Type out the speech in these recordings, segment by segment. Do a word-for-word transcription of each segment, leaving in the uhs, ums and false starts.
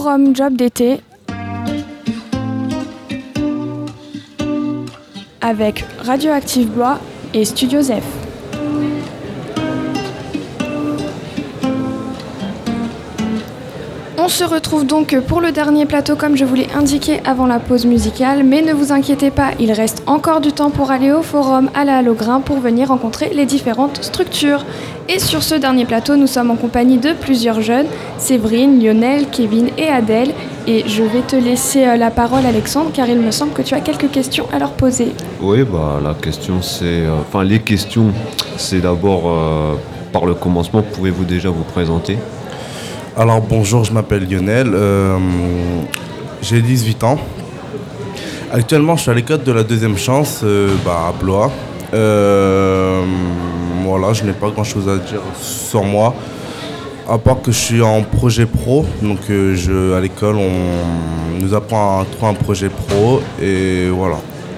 Forum Job d'été avec Radioactive Blois et Studio Zef. On se retrouve donc pour le dernier plateau comme je vous l'ai indiqué avant la pause musicale, mais ne vous inquiétez pas, il reste encore du temps pour aller au forum à la Halograin pour venir rencontrer les différentes structures. Et sur ce dernier plateau, nous sommes en compagnie de plusieurs jeunes, Séverine, Lionel, Kevin et Adèle. Et je vais te laisser la parole Alexandre, car il me semble que tu as quelques questions à leur poser. Oui, bah, la question c'est... Euh, enfin, les questions, c'est d'abord euh, par le commencement, pouvez-vous déjà vous présenter ? Alors bonjour, je m'appelle Lionel, euh, j'ai dix-huit ans. Actuellement, je suis à l'école de la deuxième chance euh, bah, à Blois. Euh, voilà, je n'ai pas grand-chose à dire sur moi, à part que je suis en projet pro. Donc euh, je, à l'école, on nous apprend à trouver un projet pro et voilà.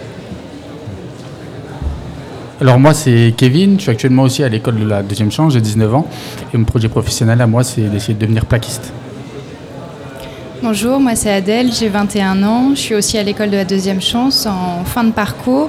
Alors moi c'est Kevin, je suis actuellement aussi à l'école de la deuxième chance, j'ai dix-neuf ans et mon projet professionnel à moi c'est d'essayer de devenir plaquiste. Bonjour, moi c'est Adèle, j'ai vingt et un ans, je suis aussi à l'école de la deuxième chance en fin de parcours.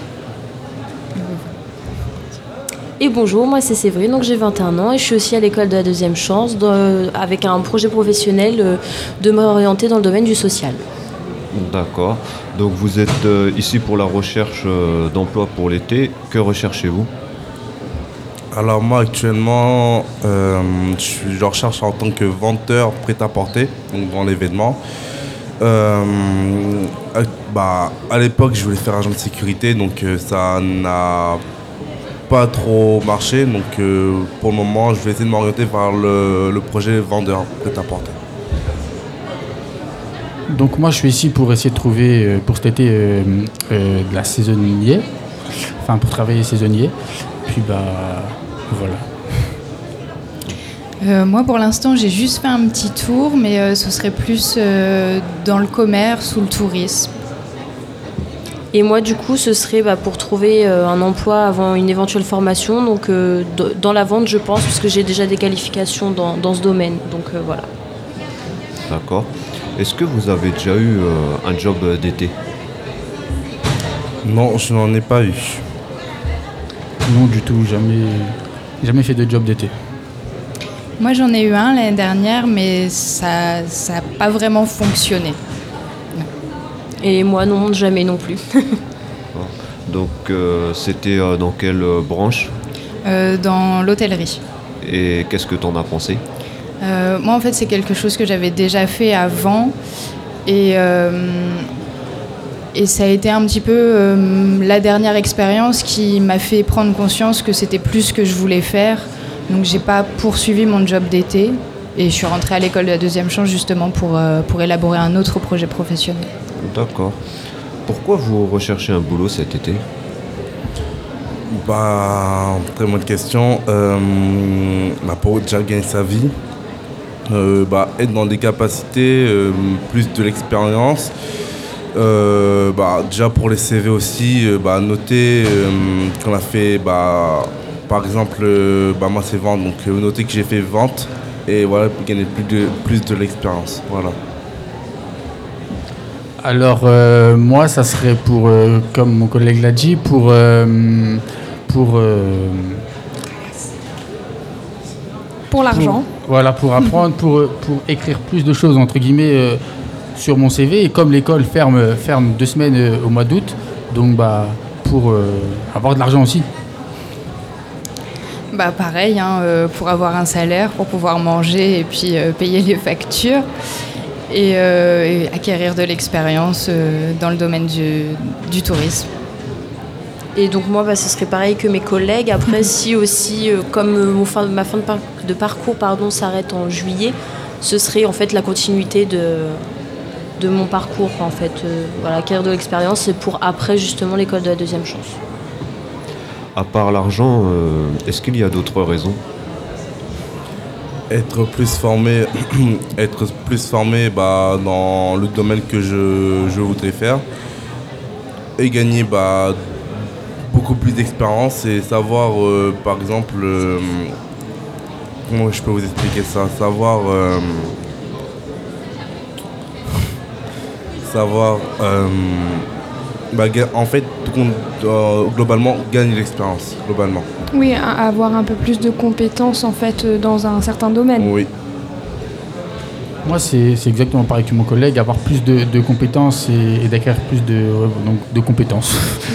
Et bonjour, moi c'est Séverine, donc j'ai vingt et un ans et je suis aussi à l'école de la deuxième chance de, avec un projet professionnel euh, de m'orienter dans le domaine du social. D'accord. Donc vous êtes euh, ici pour la recherche euh, d'emploi pour l'été. Que recherchez-vous ? Alors moi actuellement, euh, je, suis, je recherche en tant que vendeur prêt-à-porter, donc dans l'événement. Euh, bah, à l'époque, je voulais faire agent de sécurité, donc euh, ça n'a pas trop marché. Donc euh, pour le moment, je vais essayer de m'orienter vers le, le projet vendeur prêt-à-porter. Donc moi je suis ici pour essayer de trouver euh, pour cet été euh, euh, de la saisonnier, enfin pour travailler saisonnier, puis bah voilà. Euh, moi pour l'instant j'ai juste fait un petit tour, mais euh, ce serait plus euh, dans le commerce ou le tourisme. Et moi du coup ce serait bah, pour trouver euh, un emploi avant une éventuelle formation, donc euh, d- dans la vente je pense, parce que j'ai déjà des qualifications dans, dans ce domaine, donc euh, voilà. D'accord. Est-ce que vous avez déjà eu euh, un job d'été ? Non, je n'en ai pas eu. Non du tout, jamais, jamais fait de job d'été. Moi j'en ai eu un l'année dernière, mais ça n'a pas vraiment fonctionné. Et moi non, jamais non plus. Donc euh, c'était euh, dans quelle euh, branche ? Euh, dans l'hôtellerie. Et qu'est-ce que tu en as pensé ? Euh, moi, en fait, c'est quelque chose que j'avais déjà fait avant et, euh, et ça a été un petit peu euh, la dernière expérience qui m'a fait prendre conscience que c'était plus ce que je voulais faire. Donc, j'ai pas poursuivi mon job d'été et je suis rentrée à l'école de la deuxième chance justement pour, euh, pour élaborer un autre projet professionnel. D'accord. Pourquoi vous recherchez un boulot cet été ? Bah, très bonne question. Euh, bah, pour déjà gagner sa vie. Euh, bah, être dans des capacités, euh, plus de l'expérience. Euh, bah, déjà pour les C V aussi, euh, bah, noter euh, qu'on a fait, bah, par exemple, euh, bah, moi c'est vente, donc euh, noter que j'ai fait vente et voilà, pour gagner plus de, plus de l'expérience. Voilà. Alors euh, moi ça serait pour, euh, comme mon collègue l'a dit, pour... Euh, pour euh, Pour l'argent. Pour, voilà, pour apprendre, pour, pour écrire plus de choses, entre guillemets, euh, sur mon C V. Et comme l'école ferme, ferme deux semaines euh, au mois d'août, donc bah, pour euh, avoir de l'argent aussi. Bah pareil, hein, euh, pour avoir un salaire, pour pouvoir manger et puis euh, payer les factures et, euh, et acquérir de l'expérience euh, dans le domaine du, du tourisme. Et donc moi, bah, ce serait pareil que mes collègues. Après, si aussi, euh, comme euh, mon fin, ma fin de, par- de parcours pardon, s'arrête en juillet, ce serait en fait la continuité de, de mon parcours. En fait, euh, voilà, acquérir de l'expérience, c'est pour après justement l'école de la deuxième chance. À part l'argent, euh, est-ce qu'il y a d'autres raisons ? Être plus formé, être plus formé bah, dans le domaine que je, je voudrais faire et gagner bah, beaucoup plus d'expérience et savoir, euh, par exemple, euh, comment je peux vous expliquer ça, savoir, euh, savoir, euh, bah, ga- en fait, tout compte, euh, globalement, gagner l'expérience, globalement. Oui, à- avoir un peu plus de compétences en fait euh, dans un certain domaine. Oui. Moi, c'est c'est exactement pareil que mon collègue, avoir plus de, de compétences et, et d'acquérir plus de, ouais, donc, de compétences.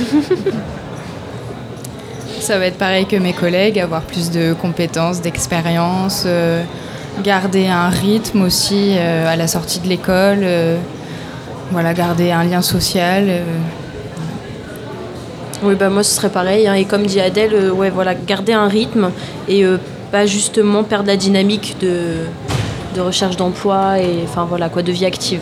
Ça va être pareil que mes collègues, avoir plus de compétences, d'expérience, euh, garder un rythme aussi euh, à la sortie de l'école, euh, voilà, garder un lien social. euh. Oui, bah moi ce serait pareil, hein. Et comme dit Adèle, euh, ouais, voilà, garder un rythme et euh, pas justement perdre la dynamique de, de recherche d'emploi et enfin voilà quoi, de vie active.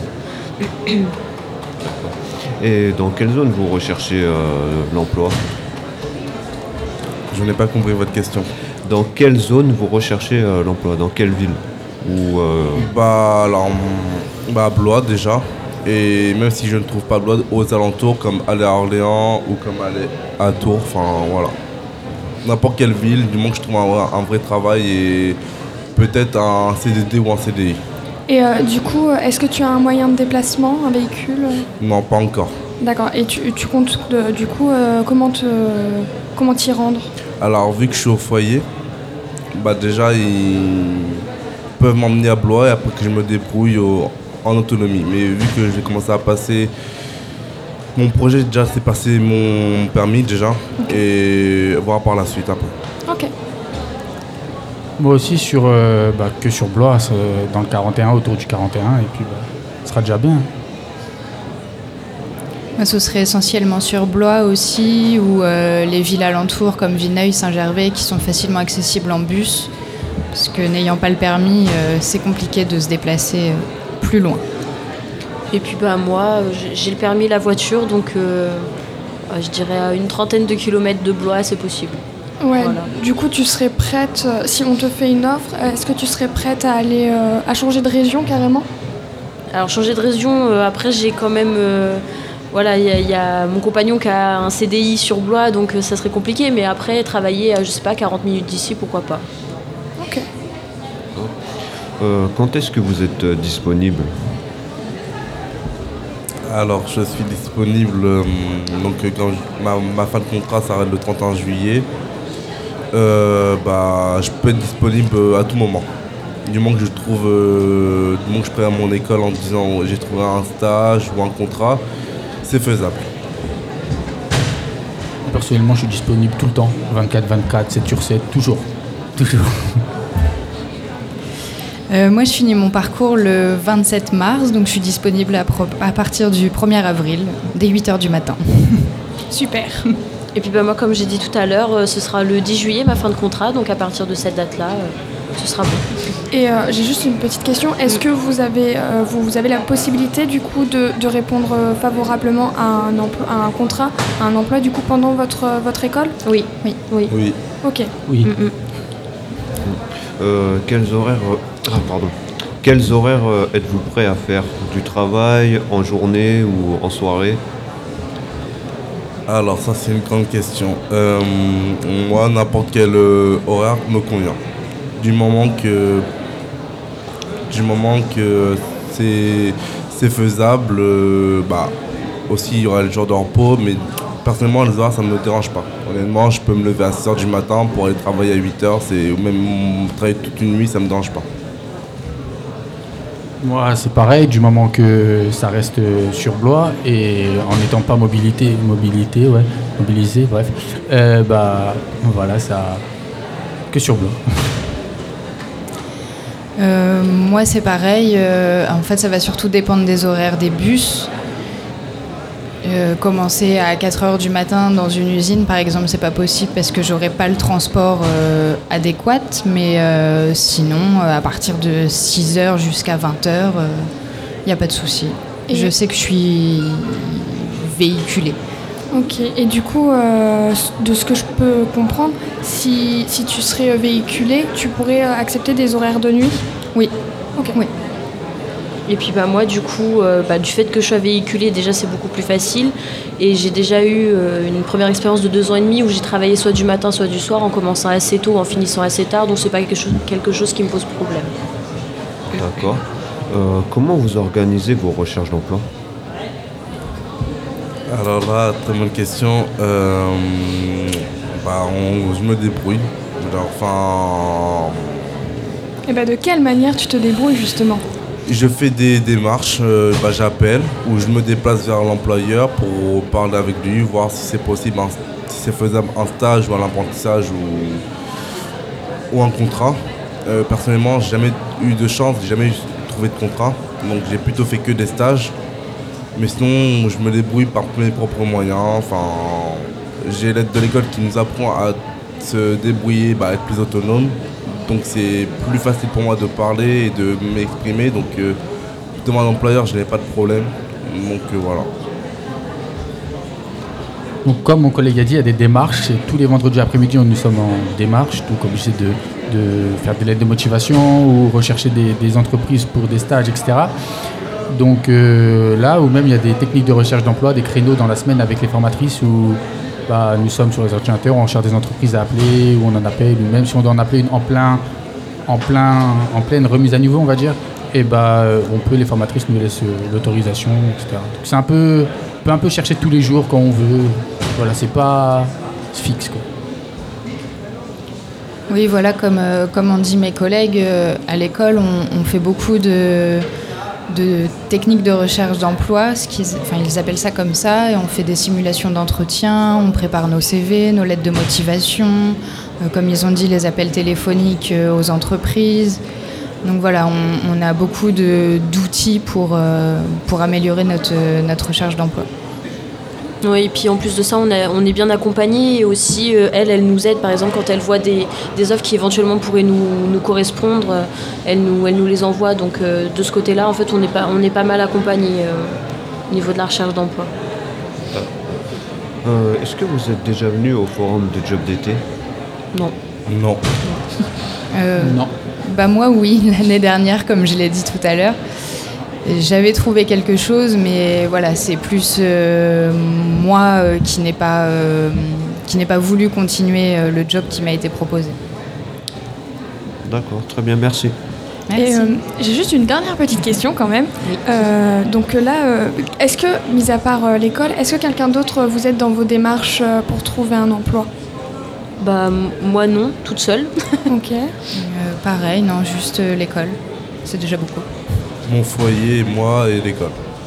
Et dans quelle zone vous recherchez euh, l'emploi? Je n'ai pas compris votre question. Dans quelle zone vous recherchez euh, l'emploi? Dans quelle ville? Ou euh, Bah, alors, hum, bah, à Blois déjà. Et même si je ne trouve pas Blois, aux alentours, comme aller à Orléans ou comme aller à Tours, enfin voilà. N'importe quelle ville, du moment que je trouve un, un vrai travail et peut-être un C D D ou un C D I. Et euh, du coup, euh, est-ce que tu as un moyen de déplacement, un véhicule? Non, pas encore. D'accord. Et tu, tu comptes de- du coup euh, comment te comment t'y rendre? Alors, vu que je suis au foyer, bah déjà, ils peuvent m'emmener à Blois et après que je me débrouille au- en autonomie. Mais vu que je vais commencer à passer mon projet, déjà, c'est passer mon permis déjà et voir par la suite après. Ok. Moi aussi, sur, euh, bah, que sur Blois, c'est dans le quarante et un, autour du quarante et un, et puis bah, ce sera déjà bien. Moi, ce serait essentiellement sur Blois aussi, ou euh, les villes alentours comme Vineuil, Saint-Gervais, qui sont facilement accessibles en bus. Parce que n'ayant pas le permis, euh, c'est compliqué de se déplacer euh, plus loin. Et puis bah moi euh, j'ai- j'ai le permis la voiture donc euh, euh, je dirais à une trentaine de kilomètres de Blois c'est possible. Ouais. Voilà. Du coup, tu serais prête euh, si on te fait une offre, euh, est-ce que tu serais prête à aller euh, à changer de région carrément? Alors changer de région, euh, après j'ai quand même euh, voilà, il y, a- il y a mon compagnon qui a un C D I sur Blois donc euh, ça serait compliqué, mais après travailler à je sais pas quarante minutes d'ici, pourquoi pas. Ok. euh, quand est-ce que vous êtes euh, disponible? Alors, je suis disponible, euh, donc euh, quand je- ma, ma fin de contrat s'arrête le trente et un juillet. Euh, bah, je peux être disponible euh, à tout moment. Du moment que je trouve, euh, du moment que je prends à mon école en disant oh, j'ai trouvé un stage ou un contrat, c'est faisable. Personnellement, je suis disponible tout le temps, vingt-quatre vingt-quatre, sept sur sept, toujours. Toujours. Euh, moi, je finis mon parcours le vingt-sept mars, donc je suis disponible à, pro- à partir du premier avril, dès huit heures du matin. Super. Et puis bah moi comme j'ai dit tout à l'heure, euh, ce sera le dix juillet ma fin de contrat, donc à partir de cette date-là, euh, ce sera bon. Et euh, j'ai juste une petite question. Est-ce que vous avez, euh, vous, vous avez la possibilité du coup de, de répondre euh, favorablement à un, emploi, à un contrat, à un emploi du coup pendant votre, euh, votre école? Oui, oui, oui. Oui. Ok. Oui. Mm, mm. Euh, quels horaires euh, ah, pardon. Quels horaires euh, êtes-vous prêt à faire? Du travail en journée ou en soirée? Alors, ça, c'est une grande question. Euh, moi, n'importe quel euh, horaire me convient. Du moment que, du moment que c'est, c'est faisable, euh, bah, aussi, il y aura le jour de repos, mais personnellement, les horaires, ça ne me dérange pas. Honnêtement, je peux me lever à six heures du matin pour aller travailler à huit heures, c'est, ou même travailler toute une nuit, ça ne me dérange pas. Moi, c'est pareil, du moment que ça reste euh, sur Blois et en n'étant pas mobilité, mobilité, ouais, mobilisé, bref, euh, bah voilà, ça que sur Blois. Euh, moi, c'est pareil. euh, en fait, ça va surtout dépendre des horaires des bus. Euh, commencer à quatre heures du matin dans une usine, par exemple, c'est pas possible parce que j'aurai pas le transport euh, adéquat. Mais euh, sinon, euh, à partir de six heures jusqu'à vingt heures, il n'y a pas de souci. Et- Je sais que je suis véhiculée. Ok. Et du coup, euh, de ce que je peux comprendre, si, si tu serais véhiculé, tu pourrais euh, accepter des horaires de nuit? Oui. Ok. Oui. Et puis bah moi du coup, euh, bah, du fait que je sois véhiculée, déjà c'est beaucoup plus facile. Et j'ai déjà eu euh, une première expérience de deux ans et demi où j'ai travaillé soit du matin, soit du soir, en commençant assez tôt, en finissant assez tard. Donc c'est pas quelque chose, quelque chose qui me pose problème. D'accord. Euh, comment vous organisez vos recherches d'emploi? Alors là, très bonne question. Euh, bah, on- je me débrouille. Alors, enfin, Et bah de quelle manière tu te débrouilles justement? je fais des démarches, euh, bah, j'appelle ou je me déplace vers l'employeur pour parler avec lui, voir si c'est possible, un- si c'est faisable un stage ou un apprentissage ou, ou un contrat. Euh, personnellement, j'ai jamais eu de chance, j'ai jamais eu- trouvé de contrat, donc j'ai plutôt fait que des stages. Mais sinon, je me débrouille par mes propres moyens. Enfin, j'ai l'aide de l'école qui nous apprend à se débrouiller, bah, à être plus autonome. Donc c'est plus facile pour moi de parler et de m'exprimer. Donc euh, devant l'employeur, je n'ai pas de problème. Donc euh, voilà. Donc, comme mon collègue a dit, il y a des démarches. Et tous les vendredis après-midi, nous sommes en démarche, donc obligés de, de faire des lettres de motivation ou rechercher des, des entreprises pour des stages, et cetera. Donc euh, là où même il y a des techniques de recherche d'emploi, des créneaux dans la semaine avec les formatrices où bah, nous sommes sur les ordinateurs, on cherche des entreprises à appeler, ou on en appelle, ou même si on doit en appeler une en, plein, en, plein, en pleine remise à niveau, on va dire, et bah, on peut, les formatrices nous laissent l'autorisation, et cetera. Donc c'est un peu, on peut un peu chercher tous les jours quand on veut. Voilà, c'est pas fixe, quoi. Oui, voilà, comme, euh, comme ont dit mes collègues, euh, à l'école, on, on fait beaucoup de, de techniques de recherche d'emploi, ce qu'ils, enfin, ils appellent ça comme ça, et on fait des simulations d'entretien, on prépare nos C V, nos lettres de motivation, euh, comme ils ont dit, les appels téléphoniques euh, aux entreprises. Donc voilà, on, on a beaucoup de, d'outils pour, euh, pour améliorer notre, notre recherche d'emploi. Oui, et puis en plus de ça, on, a- on est bien accompagné et aussi, euh, elle, elle nous aide, par exemple, quand elle voit des, des offres qui éventuellement pourraient nous, nous correspondre, euh, elle, nous, elle nous les envoie. Donc euh, de ce côté-là, en fait, on est pas, on est pas mal accompagné euh, au niveau de la recherche d'emploi. Euh, Est-ce que vous êtes déjà venu au forum de job d'été? Non. Non. Euh, Non. Bah moi oui, l'année dernière, comme je l'ai dit tout à l'heure. J'avais trouvé quelque chose, mais voilà, c'est plus euh, moi euh, qui n'ai pas, euh, qui n'ai pas voulu continuer euh, le job qui m'a été proposé. D'accord, très bien, merci. Merci. Et euh, j'ai juste une dernière petite question quand même. Oui. Euh, donc là, euh, est-ce que, mis à part euh, l'école, est-ce que quelqu'un d'autre euh, vous aide dans vos démarches euh, pour trouver un emploi? Bah, m- moi non, toute seule. Ok. Euh, pareil, non, juste euh, l'école. C'est déjà beaucoup. Mon foyer, moi et l'école.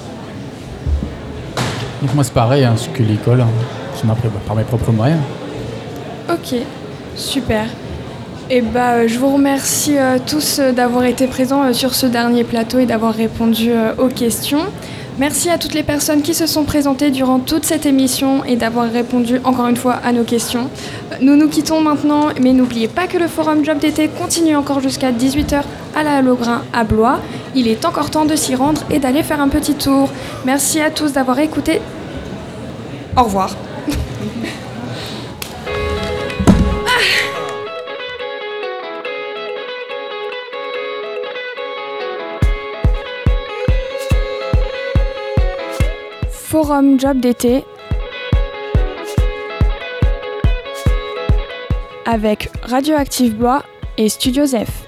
Donc moi c'est pareil, hein, c'est que l'école, hein, c'est ma- par mes propres moyens. Ok, super. Et bah, euh, je vous remercie euh, tous euh, d'avoir été présents euh, sur ce dernier plateau et d'avoir répondu euh, aux questions. Merci à toutes les personnes qui se sont présentées durant toute cette émission et d'avoir répondu encore une fois à nos questions. Euh, Nous nous quittons maintenant, mais n'oubliez pas que le forum Job d'été continue encore jusqu'à dix-huit heures à la Halograin à Blois. Il est encore temps de s'y rendre et d'aller faire un petit tour. Merci à tous d'avoir écouté. Au revoir. Forum Job d'été avec Radioactive Blois et Studio Zef.